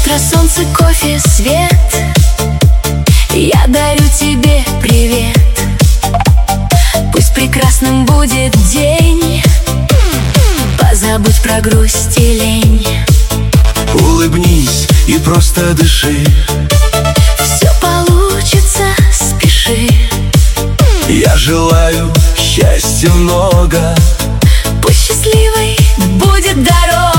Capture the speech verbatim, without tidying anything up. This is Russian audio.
Утро, солнце, кофе, свет. Я дарю тебе привет. Пусть прекрасным будет день. Позабудь про грусть и лень. Улыбнись и просто дыши. Все получится, спеши. Я желаю счастья много. Пусть счастливой будет дорога.